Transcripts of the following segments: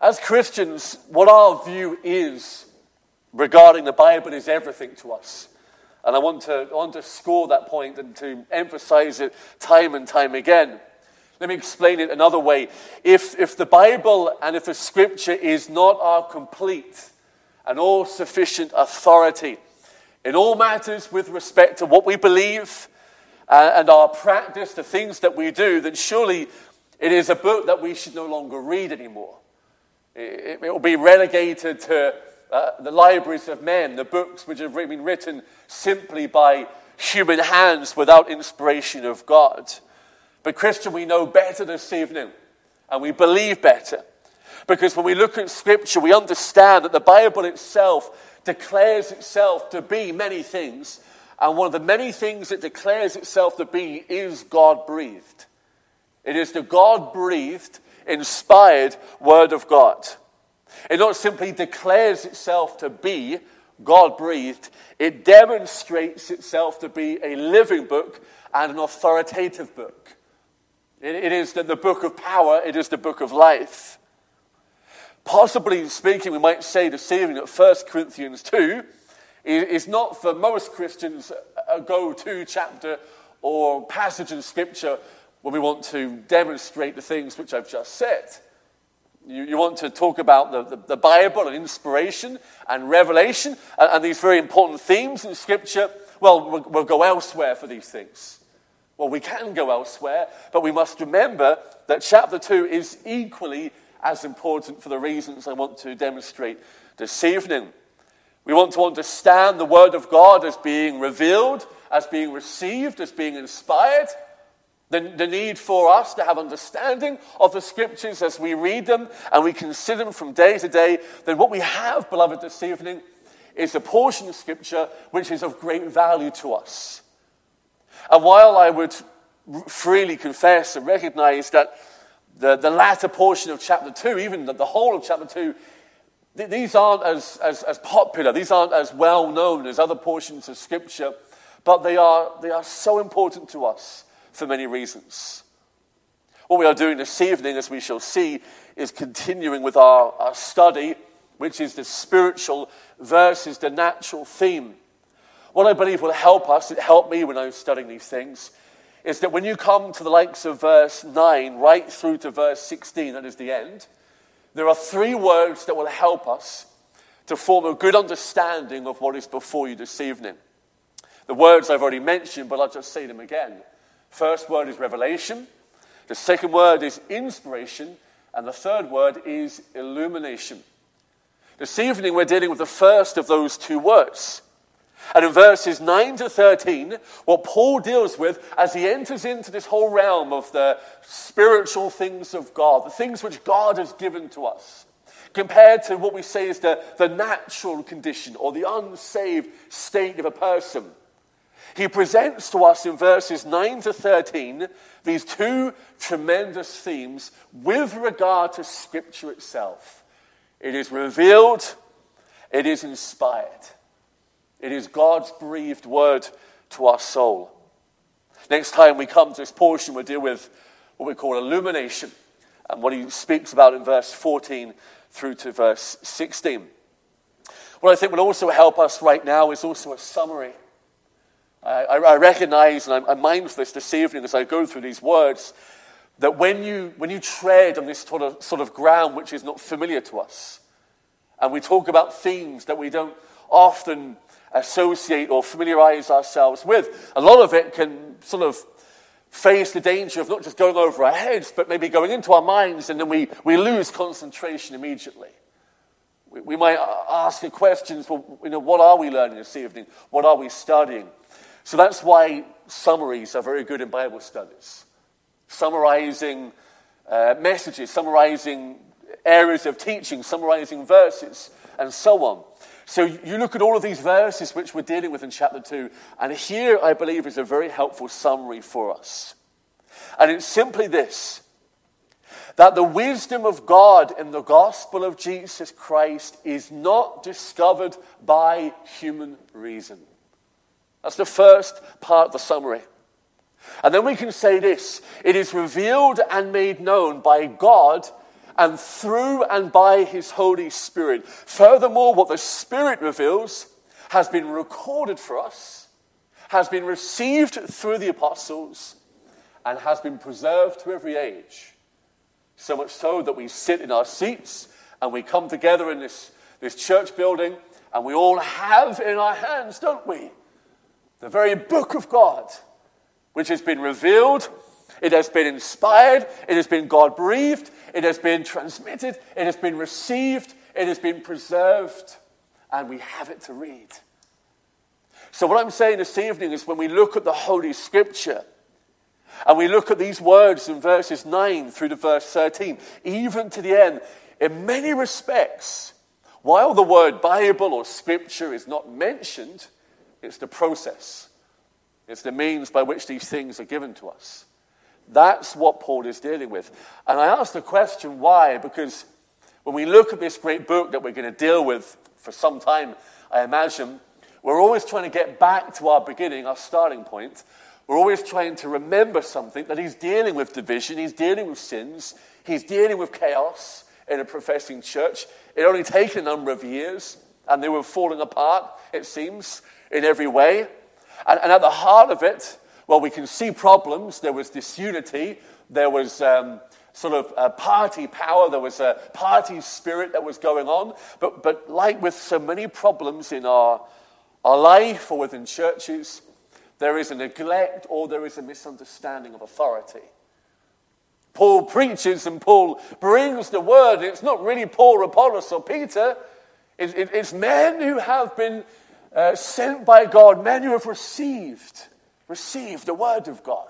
As Christians, what our view is regarding the Bible is everything to us. And I want to score that point and to emphasize it time and time again. Let me explain it another way. If the Bible and if the Scripture is not our complete and all-sufficient authority in all matters with respect to what we believe and our practice, the things that we do, then surely it is a book that we should no longer read anymore. It will be relegated to the libraries of men, the books which have been written simply by human hands without inspiration of God. But Christian, we know better this evening, and we believe better. Because when we look at Scripture, we understand that the Bible itself declares itself to be many things, and one of the many things it declares itself to be is God-breathed. It is the God-breathed, inspired Word of God. It not simply declares itself to be God-breathed, it demonstrates itself to be a living book and an authoritative book. It is the book of power, it is the book of life. Possibly speaking, we might say this evening that 1 Corinthians 2 is not for most Christians a go-to chapter or passage in Scripture when we want to demonstrate the things which I've just said. You want to talk about the Bible and inspiration and revelation and these very important themes in Scripture. Well, we'll go elsewhere for these things. Well, we can go elsewhere, but we must remember that chapter 2 is equally as important for the reasons I want to demonstrate this evening. We want to understand the Word of God as being revealed, as being received, as being inspired. The need for us to have understanding of the Scriptures as we read them and we consider them from day to day. Then what we have, beloved, this evening is a portion of Scripture which is of great value to us. And while I would freely confess and recognize that the latter portion of chapter 2, even the whole of chapter 2, these aren't as popular, these aren't as well known as other portions of Scripture, but they are so important to us for many reasons. What we are doing this evening, as we shall see, is continuing with our study, which is the spiritual versus the natural theme. What I believe will help us, it helped me when I was studying these things, is that when you come to the likes of verse 9 right through to verse 16, that is the end, there are 3 words that will help us to form a good understanding of what is before you this evening. The words I've already mentioned, but I'll just say them again. First word is revelation. The second word is inspiration. And the third word is illumination. This evening we're dealing with the first of those 2 words. And in verses 9 to 13, what Paul deals with as he enters into this whole realm of the spiritual things of God, the things which God has given to us, compared to what we say is the natural condition or the unsaved state of a person. He presents to us in verses 9 to 13 these 2 tremendous themes with regard to Scripture itself. It is revealed, it is inspired. It is God's breathed word to our soul. Next time we come to this portion, we'll deal with what we call illumination and what he speaks about in verse 14 through to verse 16. What I think will also help us right now is also a summary. I recognize, and I'm mindful of this evening as I go through these words, that when you tread on this sort of ground which is not familiar to us, and we talk about themes that we don't often associate or familiarize ourselves with, a lot of it can sort of face the danger of not just going over our heads, but maybe going into our minds, and then we lose concentration immediately. We might ask the questions, well, what are we learning this evening? What are we studying? So that's why summaries are very good in Bible studies. Summarizing messages, summarizing areas of teaching, summarizing verses, and so on. So you look at all of these verses which we're dealing with in chapter 2, and here, I believe, is a very helpful summary for us. And it's simply this, that the wisdom of God in the gospel of Jesus Christ is not discovered by human reason. That's the first part of the summary. And then we can say this, it is revealed and made known by God and through and by his Holy Spirit. Furthermore, what the Spirit reveals has been recorded for us, has been received through the apostles, and has been preserved to every age. So much so that we sit in our seats and we come together in this church building, and we all have in our hands, don't we, the very book of God, which has been revealed, it has been inspired, it has been God-breathed, it has been transmitted, it has been received, it has been preserved, and we have it to read. So what I'm saying this evening is, when we look at the Holy Scripture, and we look at these words in verses 9 through to verse 13, even to the end, in many respects, while the word Bible or Scripture is not mentioned, it's the process. It's the means by which these things are given to us. That's what Paul is dealing with. And I ask the question, why? Because when we look at this great book that we're going to deal with for some time, I imagine, we're always trying to get back to our beginning, our starting point. We're always trying to remember something, that he's dealing with division, he's dealing with sins, he's dealing with chaos in a professing church. It only taken a number of years, and they were falling apart, it seems, in every way. And at the heart of it, well, we can see problems. There was disunity, there was sort of party power, there was a party spirit that was going on. But like with so many problems in our life or within churches, there is a neglect or there is a misunderstanding of authority. Paul preaches and Paul brings the word. It's not really Paul or Apollos or Peter. It's men who have been sent by God, men who have received the word of God.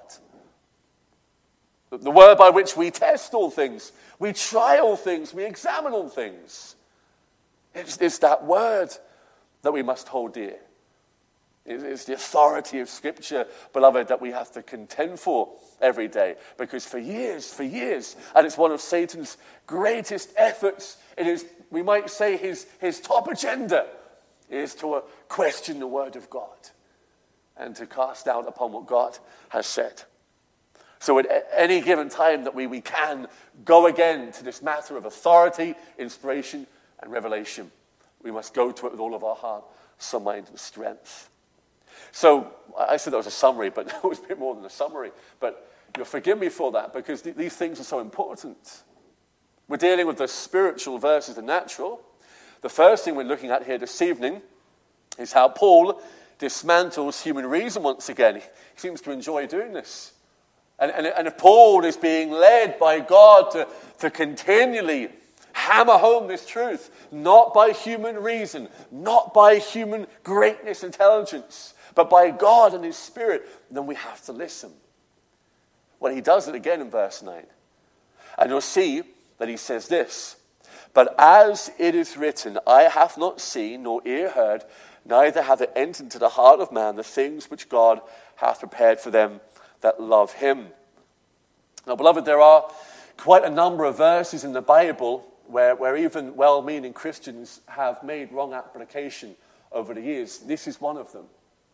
The word by which we test all things, we try all things, we examine all things. It's that word that we must hold dear. It's the authority of Scripture, beloved, that we have to contend for every day. Because for years, and it's one of Satan's greatest efforts, it is, we might say, his top agenda is to question the word of God and to cast doubt upon what God has said. So at any given time that we can go again to this matter of authority, inspiration, and revelation, we must go to it with all of our heart, soul, mind, and strength. So I said that was a summary, but it was a bit more than a summary. But you'll forgive me for that, because these things are so important. We're dealing with the spiritual versus the natural. The first thing we're looking at here this evening is how Paul dismantles human reason once again. He seems to enjoy doing this. And if Paul is being led by God to continually hammer home this truth, not by human reason, not by human greatness, intelligence, but by God and his Spirit, then we have to listen. Well, he does it again in verse 9. And you'll see that he says this: "But as it is written, I have not seen nor ear heard, neither hath it entered into the heart of man the things which God hath prepared for them that love him." Now, beloved, there are quite a number of verses in the Bible where even well-meaning Christians have made wrong application over the years. This is one of them.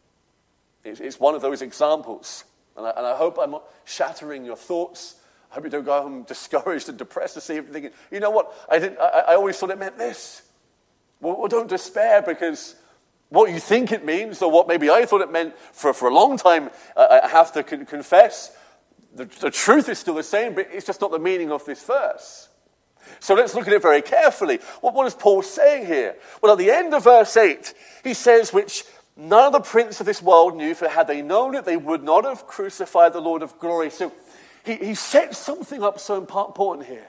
It's one of those examples. And I hope I'm not shattering your thoughts. I hope you don't go home discouraged and depressed this evening thinking, you know what, I always thought it meant this. Well, don't despair, because what you think it means, or what maybe I thought it meant for a long time, I have to confess, the truth is still the same, but it's just not the meaning of this verse. So let's look at it very carefully. What is Paul saying here? Well, at the end of verse 8, he says, "Which none of the prince of this world knew, for had they known it, they would not have crucified the Lord of glory." So he sets something up so important here.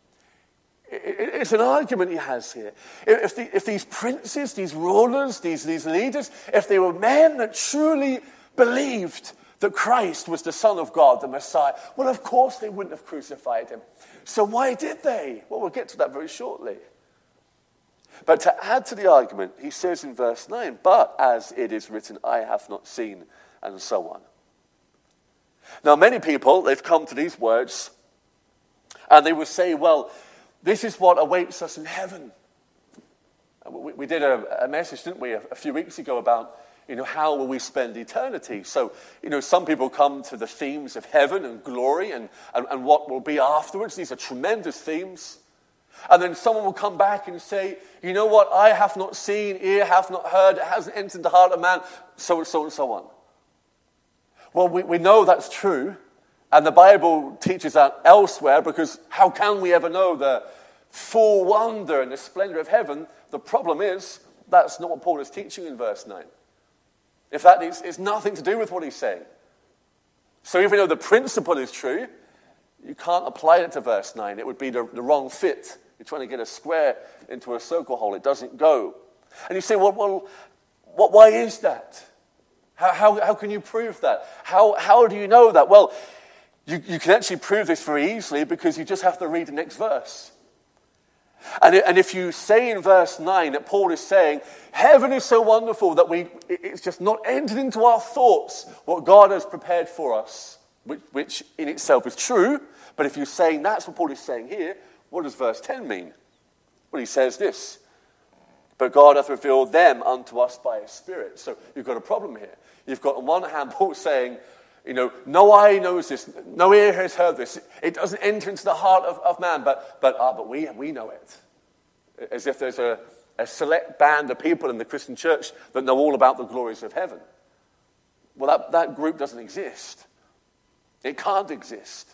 It's an argument he has here. If these princes, these rulers, these leaders, if they were men that truly believed that Christ was the Son of God, the Messiah, well, of course they wouldn't have crucified him. So why did they? Well, we'll get to that very shortly. But to add to the argument, he says in verse 9, "But as it is written, I have not seen," and so on. Now, many people, they've come to these words, and they will say, well, this is what awaits us in heaven. We did a message, didn't we, a few weeks ago about, how will we spend eternity? So, some people come to the themes of heaven and glory and what will be afterwards. These are tremendous themes. And then someone will come back and say, you know what, eye hath not seen, ear hath not heard, it hasn't entered the heart of man, so and so and so on. Well, we know that's true, and the Bible teaches that elsewhere, because how can we ever know the full wonder and the splendor of heaven? The problem is, that's not what Paul is teaching in verse 9. In fact, it's nothing to do with what he's saying. So even though the principle is true, you can't apply it to verse 9. It would be the wrong fit. You're trying to get a square into a circle hole. It doesn't go. And you say, well, why is that? How can you prove that? How do you know that? Well, you can actually prove this very easily, because you just have to read the next verse. And if you say in verse 9 that Paul is saying, heaven is so wonderful that it's just not entered into our thoughts what God has prepared for us, which in itself is true. But if you're saying that's what Paul is saying here, what does verse 10 mean? Well, he says this: but God hath revealed them unto us by his Spirit. So you've got a problem here. You've got on one hand Paul saying, no eye knows this, no ear has heard this. It doesn't enter into the heart of man, but we know it. As if there's a select band of people in the Christian church that know all about the glories of heaven. Well, that group doesn't exist. It can't exist.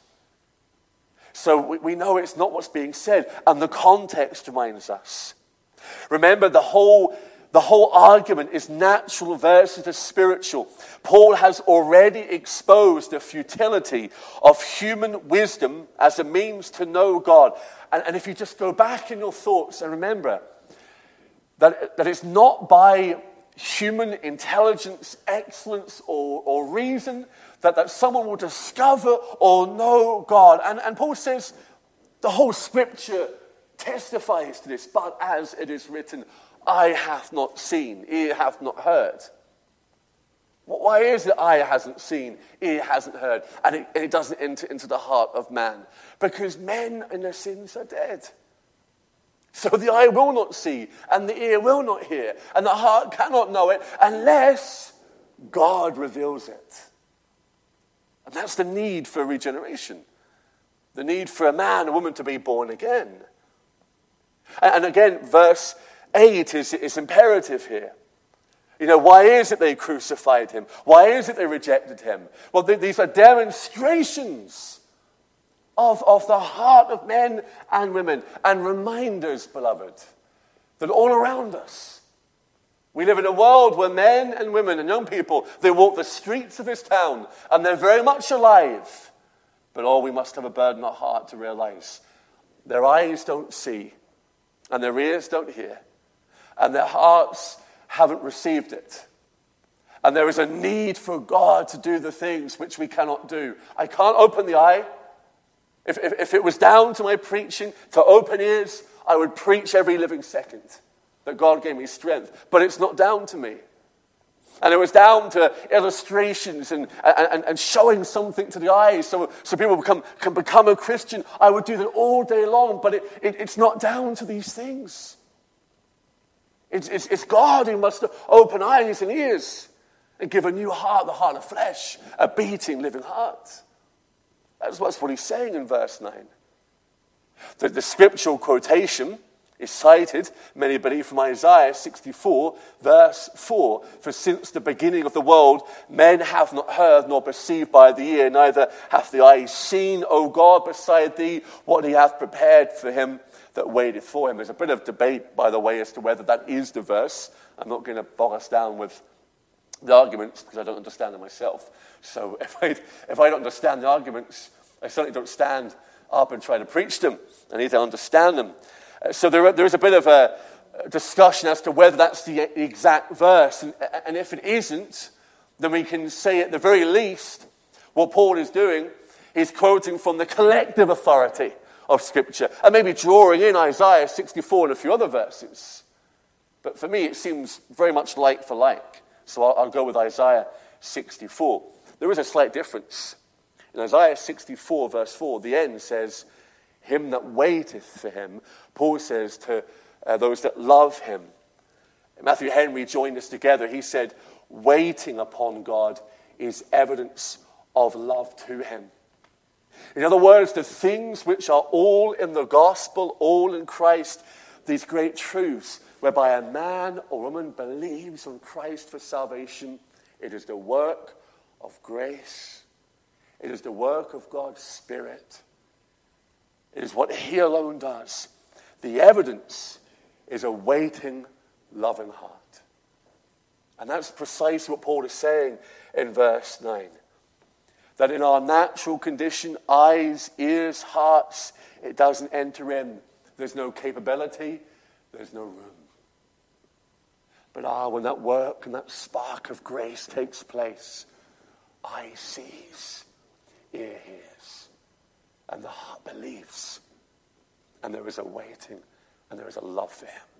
So we know it's not what's being said, and the context reminds us. Remember, the whole argument is natural versus spiritual. Paul has already exposed the futility of human wisdom as a means to know God. And if you just go back in your thoughts and remember that it's not by human intelligence, excellence, or reason that someone will discover or know God. And Paul says the whole scripture testifies to this. But as it is written, eye hath not seen, ear hath not heard. Why is it eye hasn't seen, ear hasn't heard, and it doesn't enter into the heart of man? Because men in their sins are dead. So the eye will not see, and the ear will not hear, and the heart cannot know it unless God reveals it. And that's the need for regeneration. The need for a man, a woman to be born again. And again, verse 8 is imperative here. Why is it they crucified him? Why is it they rejected him? Well, these are demonstrations of the heart of men and women, and reminders, beloved, that all around us, we live in a world where men and women and young people, they walk the streets of this town, and they're very much alive. But we must have a burden of heart to realize their eyes don't see, and their ears don't hear, and their hearts haven't received it. And there is a need for God to do the things which we cannot do. I can't open the eye. If it was down to my preaching, to open ears, I would preach every living second that God gave me strength. But it's not down to me. And it was down to illustrations and showing something to the eyes so people can become a Christian. I would do that all day long, but it's not down to these things. It's God who must open eyes and ears and give a new heart, the heart of flesh, a beating, living heart. That's what he's saying in verse 9. The scriptural quotation is cited, many believe, from Isaiah 64, verse 4. For since the beginning of the world, men have not heard nor perceived by the ear, neither hath the eye seen, O God, beside thee, what he hath prepared for him that waiteth for him. There's a bit of debate, by the way, as to whether that is the verse. I'm not going to bog us down with the arguments because I don't understand them myself. So if I don't understand the arguments, I certainly don't stand up and try to preach them. I need to understand them. So there is a bit of a discussion as to whether that's the exact verse. And if it isn't, then we can say at the very least what Paul is doing is quoting from the collective authority of Scripture, and maybe drawing in Isaiah 64 and a few other verses. But for me, it seems very much like for like. So I'll go with Isaiah 64. There is a slight difference. In Isaiah 64, verse 4, the end says, him that waiteth for him. Paul says to those that love him. Matthew Henry joined us together. He said, waiting upon God is evidence of love to him. In other words, the things which are all in the gospel, all in Christ, these great truths, whereby a man or woman believes on Christ for salvation, it is the work of grace. It is the work of God's Spirit. It is what he alone does. The evidence is a waiting, loving heart. And that's precisely what Paul is saying in verse 9. That in our natural condition, eyes, ears, hearts, it doesn't enter in. There's no capability, there's no room. But when that work and that spark of grace takes place, eye sees, ear hears, and the heart believes. And there is a waiting, and there is a love for him.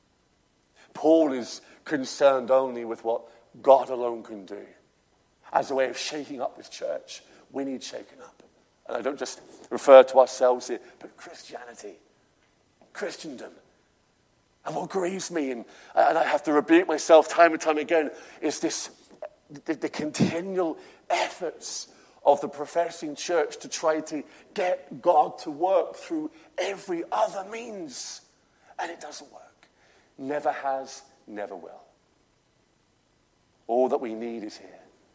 Paul is concerned only with what God alone can do. As a way of shaking up this church, we need shaking up. And I don't just refer to ourselves here, but Christianity, Christendom. And what grieves me, and I have to rebuke myself time and time again, is the continual efforts of the professing church to try to get God to work through every other means. And it doesn't work. Never has, never will. All that we need is here.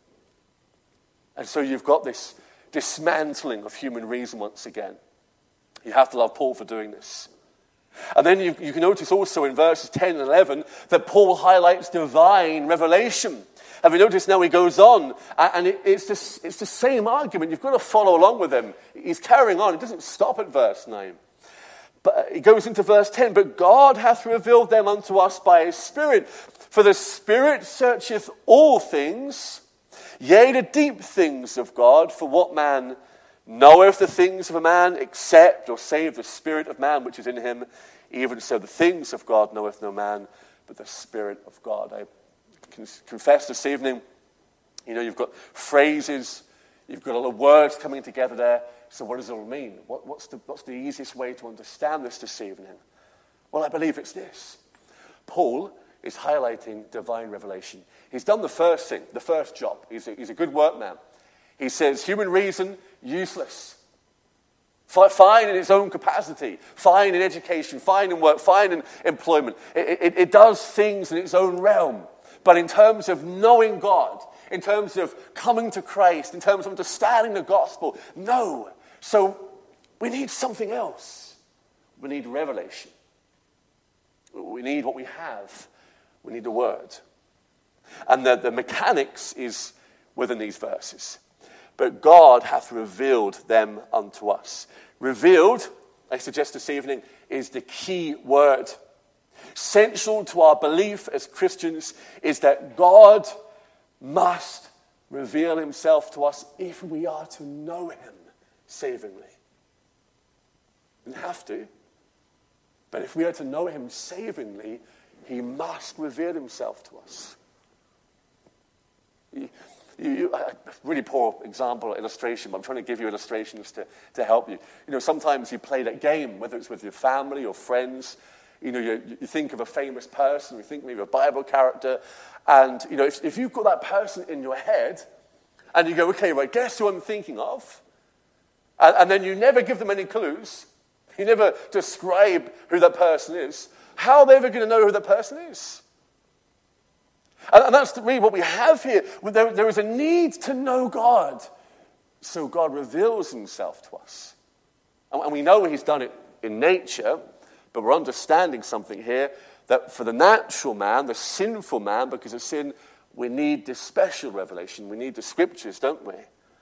And so you've got this dismantling of human reason once again. You have to love Paul for doing this. And then you can notice also in verses 10 and 11 that Paul highlights divine revelation. Have you noticed now he goes on, and it's the same argument. You've got to follow along with him. He's carrying on. It doesn't stop at verse 9. But he goes into verse 10, but God hath revealed them unto us by his Spirit. For the Spirit searcheth all things, yea, the deep things of God. For what man knoweth the things of a man, except or save the Spirit of man which is in him? Even so the things of God knoweth no man, but the Spirit of God. I confess this evening, you've got phrases, you've got a lot of words coming together there. So what does it all mean? What's the easiest way to understand this evening? Well, I believe it's this. Paul is highlighting divine revelation. He's done the first thing, the first job. He's a good workman. He says human reason, useless. Fine in its own capacity, fine in education, fine in work, fine in employment. It does things in its own realm. But in terms of knowing God, in terms of coming to Christ, in terms of understanding the gospel, no. So we need something else. We need revelation. We need what we have. We need the word. And the mechanics is within these verses. But God hath revealed them unto us. Revealed, I suggest this evening, is the key word. Central to our belief as Christians is that God must reveal himself to us if we are to know him savingly. We don't have to. But if we are to know him savingly, he must reveal himself to us. A really poor example, illustration, but I'm trying to give you illustrations to help you. Sometimes you play that game, whether it's with your family or friends. You think of a famous person, you think maybe a Bible character, and if you've got that person in your head, and you go, okay, right, guess who I'm thinking of? And then you never give them any clues. You never describe who that person is. How are they ever going to know who that person is? And that's really what we have here. There is a need to know God. So God reveals himself to us. And we know he's done it in nature, but we're understanding something here, that for the natural man, the sinful man, because of sin, we need this special revelation. We need the scriptures, don't we?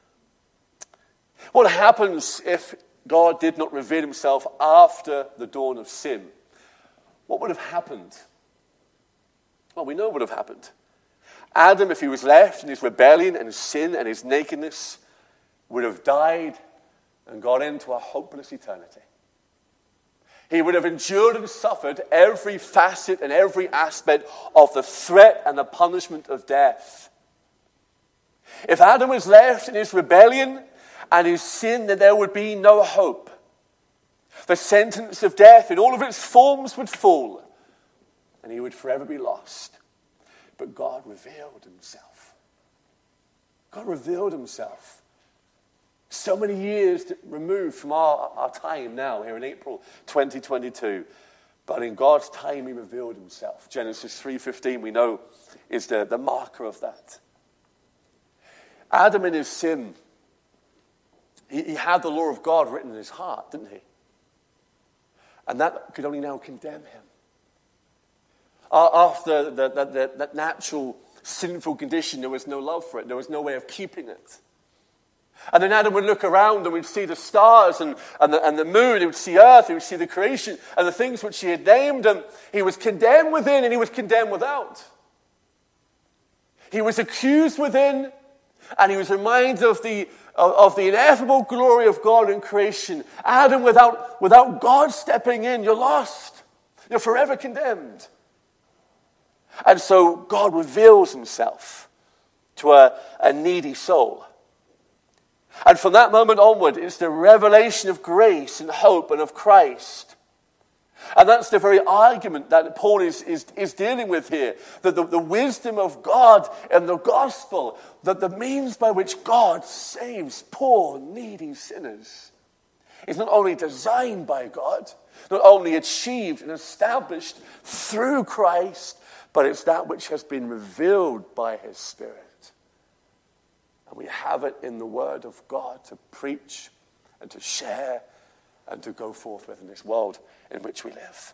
What happens if God did not reveal himself after the dawn of sin? What would have happened? Well, we know what would have happened. Adam, if he was left in his rebellion and his sin and his nakedness, would have died and gone into a hopeless eternity. He would have endured and suffered every facet and every aspect of the threat and the punishment of death. If Adam was left in his rebellion and his sin, then there would be no hope. The sentence of death in all of its forms would fall, and he would forever be lost. But God revealed himself. God revealed himself So many years removed from our time now, here in April 2022. But in God's time, he revealed himself. Genesis 3:15, we know, is the marker of that. Adam in his sin, he had the law of God written in his heart, didn't he? And that could only now condemn him. After that natural sinful condition, there was no love for it. There was no way of keeping it. And then Adam would look around and we'd see the stars and the moon, he would see earth, he would see the creation and the things which he had named, and he was condemned within and he was condemned without. He was accused within and he was reminded of the ineffable glory of God in creation. Adam, without God stepping in, you're lost. You're forever condemned. And so God reveals himself to a needy soul. And from that moment onward, it's the revelation of grace and hope and of Christ. And that's the very argument that Paul is dealing with here. That the wisdom of God and the gospel, that the means by which God saves poor, needy sinners, is not only designed by God, not only achieved and established through Christ, but it's that which has been revealed by his Spirit. And we have it in the Word of God to preach and to share and to go forth with in this world in which we live.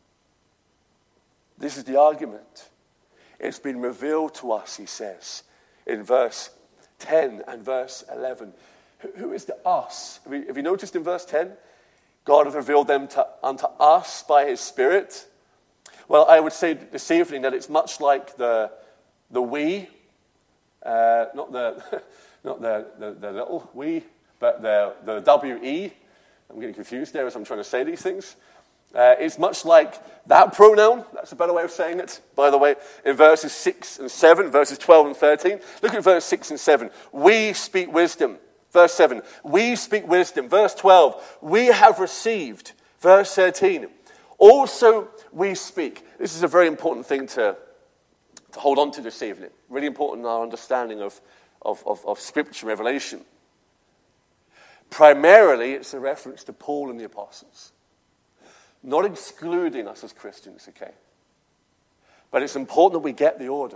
This is the argument. It's been revealed to us, he says, in verse 10 and verse 11. Who is the us? Have you noticed in verse 10? God has revealed them unto us by his Spirit. Well, I would say this evening that it's much like the we. Not the little we, but the W-E. I'm getting confused there as I'm trying to say these things. It's much like that pronoun. That's a better way of saying it, by the way, in verses 6 and 7, verses 12 and 13. Look at verse 6 and 7. We speak wisdom. Verse 7, we speak wisdom. Verse 12, we have received. Verse 13, also we speak. This is a very important thing to hold on to this evening. Really important in our understanding of Scripture revelation. Primarily, it's a reference to Paul and the apostles. Not excluding us as Christians, okay? But it's important that we get the order.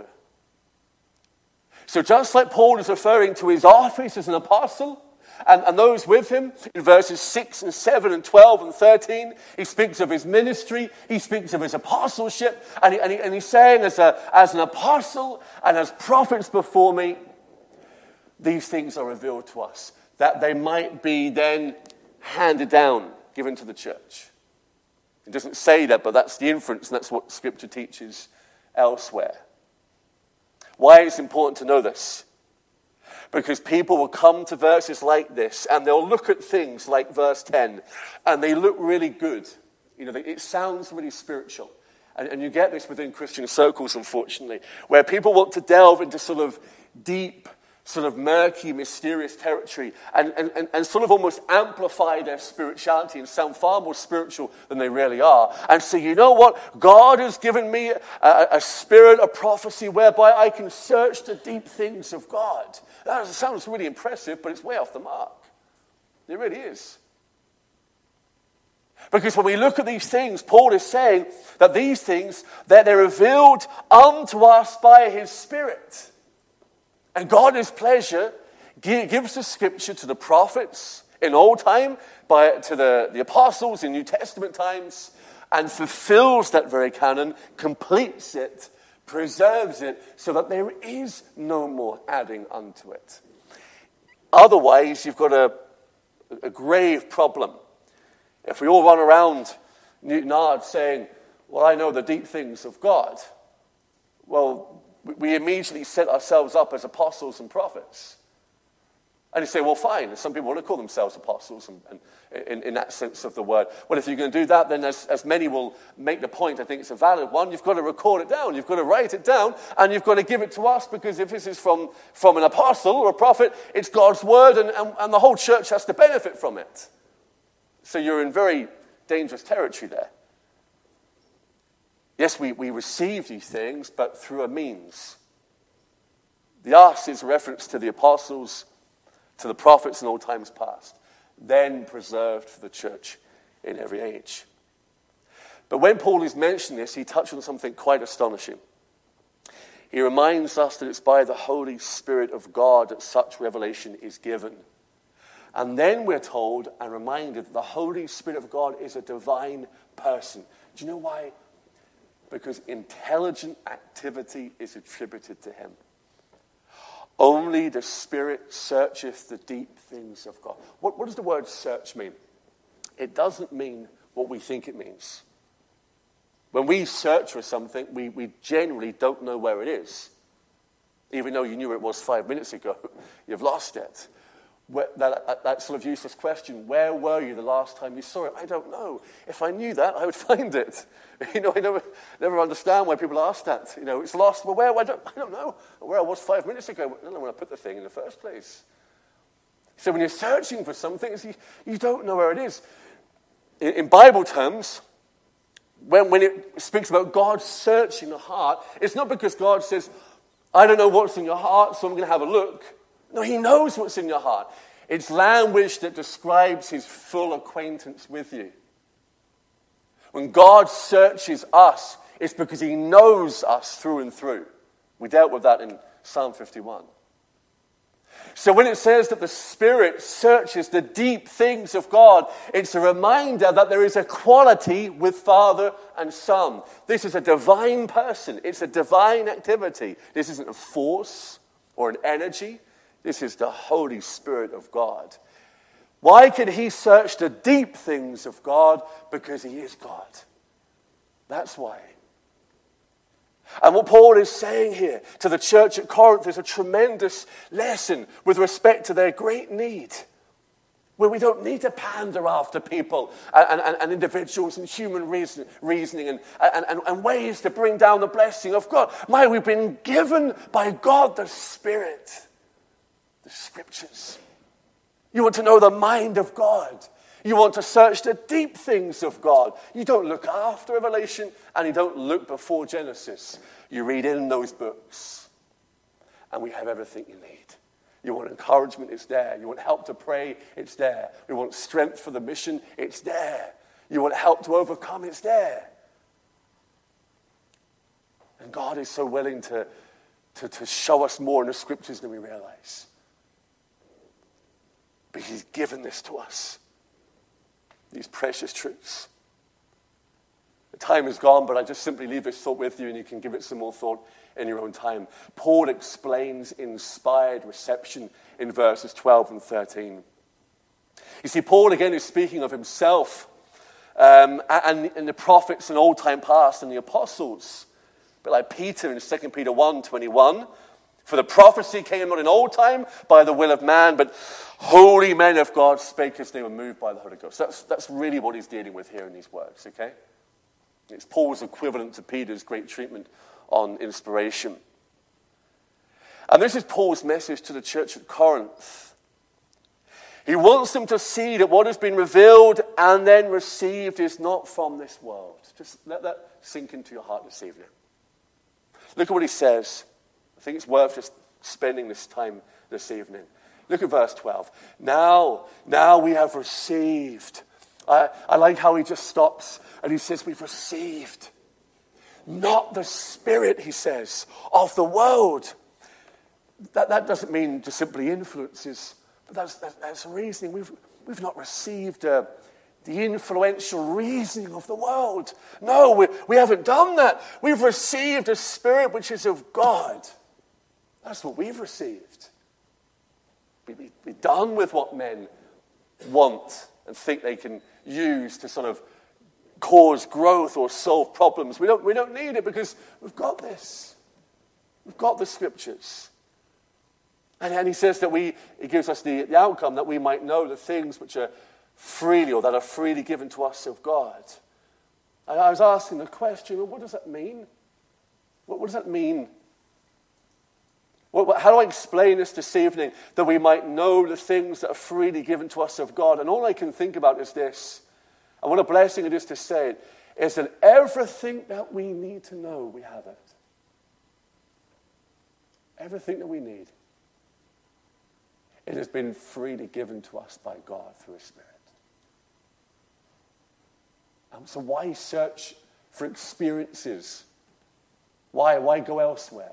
So just like Paul is referring to his office as an apostle, and those with him, in verses 6 and 7 and 12 and 13, he speaks of his ministry, he speaks of his apostleship, and he's saying as an apostle and as prophets before me, these things are revealed to us, that they might be then handed down, given to the church. It doesn't say that, but that's the inference, and that's what Scripture teaches elsewhere. Why it's important to know this? Because people will come to verses like this, and they'll look at things like verse 10, and they look really good. You know, it sounds really spiritual. And you get this within Christian circles, unfortunately, where people want to delve into sort of deep, sort of murky, mysterious territory and sort of almost amplify their spirituality and sound far more spiritual than they really are. And so, you know what? God has given me a spirit of prophecy whereby I can search the deep things of God. That sounds really impressive, but it's way off the mark. It really is. Because when we look at these things, Paul is saying that these things, that they're revealed unto us by his Spirit. And God, in his pleasure, gives the Scripture to the prophets in old time, to the apostles in New Testament times, and fulfills that very canon, completes it, preserves it, so that there is no more adding unto it. Otherwise, you've got a grave problem. If we all run around Newton saying, well, I know the deep things of God, well, we immediately set ourselves up as apostles and prophets. And you say, well, fine. Some people want to call themselves apostles and in that sense of the word. Well, if you're going to do that, then as many will make the point, I think it's a valid one, you've got to record it down. You've got to write it down, and you've got to give it to us, because if this is from an apostle or a prophet, it's God's word, and the whole church has to benefit from it. So you're in very dangerous territory there. Yes, we receive these things, but through a means. The us is a reference to the apostles, to the prophets in all times past, then preserved for the church in every age. But when Paul is mentioning this, he touched on something quite astonishing. He reminds us that it's by the Holy Spirit of God that such revelation is given. And then we're told and reminded that the Holy Spirit of God is a divine person. Do you know why? Because intelligent activity is attributed to him. Only the Spirit searcheth the deep things of God. What does the word search mean? It doesn't mean what we think it means. When we search for something, we generally don't know where it is. Even though you knew where it was 5 minutes ago, you've lost it. That sort of useless question, where were you the last time you saw it? I don't know. If I knew that, I would find it. I never understand why people ask that. It's lost. Well, where? I don't know where I was 5 minutes ago. I don't know when I put the thing in the first place. So when you're searching for something, you don't know where it is. In Bible terms, when it speaks about God searching the heart, it's not because God says, I don't know what's in your heart, so I'm going to have a look. No, he knows what's in your heart. It's language that describes his full acquaintance with you. When God searches us, it's because he knows us through and through. We dealt with that in Psalm 51. So when it says that the Spirit searches the deep things of God, it's a reminder that there is a quality with Father and Son. This is a divine person. It's a divine activity. This isn't a force or an energy. This is the Holy Spirit of God. Why can he search the deep things of God? Because he is God. That's why. And what Paul is saying here to the church at Corinth is a tremendous lesson with respect to their great need, where we don't need to pander after people and individuals and human reasoning and ways to bring down the blessing of God. We've been given by God the Spirit, the Scriptures. You want to know the mind of God. You want to search the deep things of God. You don't look after Revelation and you don't look before Genesis. You read in those books and we have everything you need. You want encouragement, it's there. You want help to pray, it's there. You want strength for the mission, it's there. You want help to overcome, it's there. And God is so willing to show us more in the Scriptures than we realize. But he's given this to us. These precious truths. The time is gone, but I just simply leave this thought with you and you can give it some more thought in your own time. Paul explains inspired reception in verses 12 and 13. You see, Paul again is speaking of himself and the prophets in old time past and the apostles. But like Peter in 2 Peter 1:21, for the prophecy came not in old time by the will of man, but holy men of God spake as they were moved by the Holy Ghost. That's really what he's dealing with here in these words, okay? It's Paul's equivalent to Peter's great treatment on inspiration. And this is Paul's message to the church at Corinth. He wants them to see that what has been revealed and then received is not from this world. Just let that sink into your heart this evening. Look at what he says. I think it's worth just spending this time this evening. Look at verse 12. Now we have received. I like how he just stops and he says we've received. Not the spirit, he says, of the world. That doesn't mean just simply influences, but that's reasoning. We've not received the influential reasoning of the world. No, we haven't done that. We've received a spirit which is of God. That's what we've received. We're done with what men want and think they can use to sort of cause growth or solve problems. We don't need it because we've got this. We've got the Scriptures. And he says that he gives us the outcome that we might know the things which are freely or that are freely given to us of God. And I was asking the question, what does that mean? What does that mean? How do I explain this evening? That we might know the things that are freely given to us of God. And all I can think about is this. And what a blessing it is to say it, is that everything that we need to know, we have it. Everything that we need. It has been freely given to us by God through His Spirit. So why search for experiences? Why go elsewhere?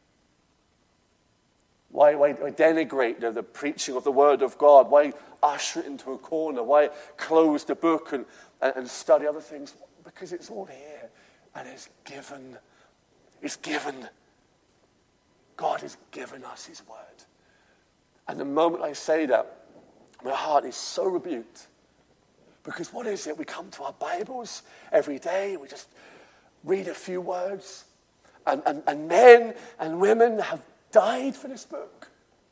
Why denigrate the preaching of the Word of God? Why usher it into a corner? Why close the book and study other things? Because it's all here and it's given. It's given. God has given us His Word. And the moment I say that, my heart is so rebuked. Because what is it? We come to our Bibles every day, we just read a few words, and men and women have died for this book.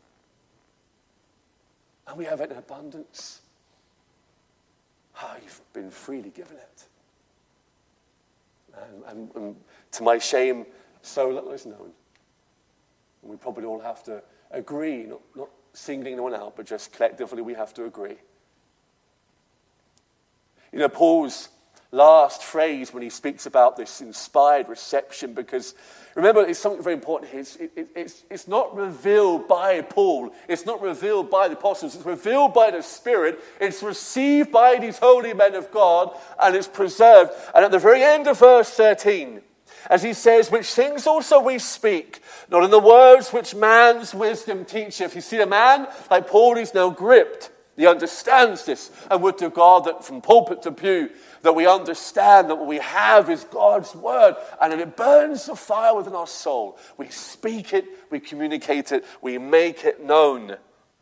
And we have it in abundance. You've been freely given it. And to my shame, so little is known. And we probably all have to agree, not singling anyone out, but just collectively we have to agree. Paul's last phrase when he speaks about this inspired reception, because remember, it's something very important here. It's not revealed by Paul. It's not revealed by the apostles. It's revealed by the Spirit. It's received by these holy men of God, and it's preserved. And at the very end of verse 13, as he says, which things also we speak, not in the words which man's wisdom teacheth. You see, a man like Paul is now gripped. He understands this, and would to God that from pulpit to pew, that we understand that what we have is God's word, and that it burns the fire within our soul. We speak it, we communicate it, we make it known.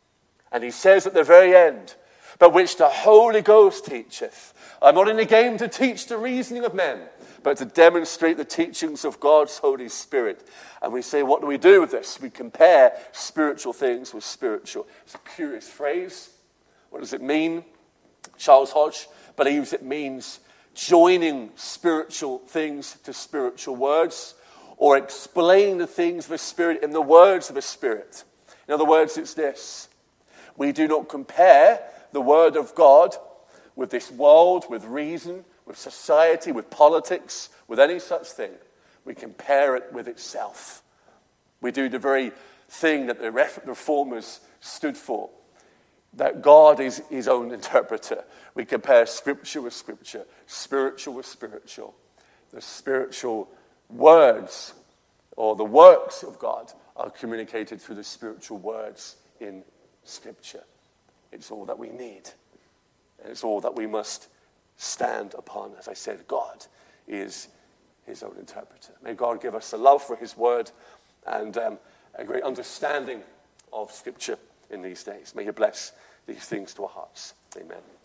And he says at the very end, but which the Holy Ghost teacheth. I'm not in the game to teach the reasoning of men, but to demonstrate the teachings of God's Holy Spirit. And we say, what do we do with this? We compare spiritual things with spiritual. It's a curious phrase. What does it mean? Charles Hodge believes it means joining spiritual things to spiritual words, or explaining the things of the Spirit in the words of the Spirit. In other words, it's this. We do not compare the Word of God with this world, with reason, with society, with politics, with any such thing. We compare it with itself. We do the very thing that the Reformers stood for, that God is His own interpreter. We compare Scripture with Scripture, spiritual with spiritual. The spiritual words or the works of God are communicated through the spiritual words in Scripture. It's all that we need. And it's all that we must stand upon. As I said, God is His own interpreter. May God give us a love for His word and a great understanding of Scripture in these days. May He bless these things to our hearts. Amen.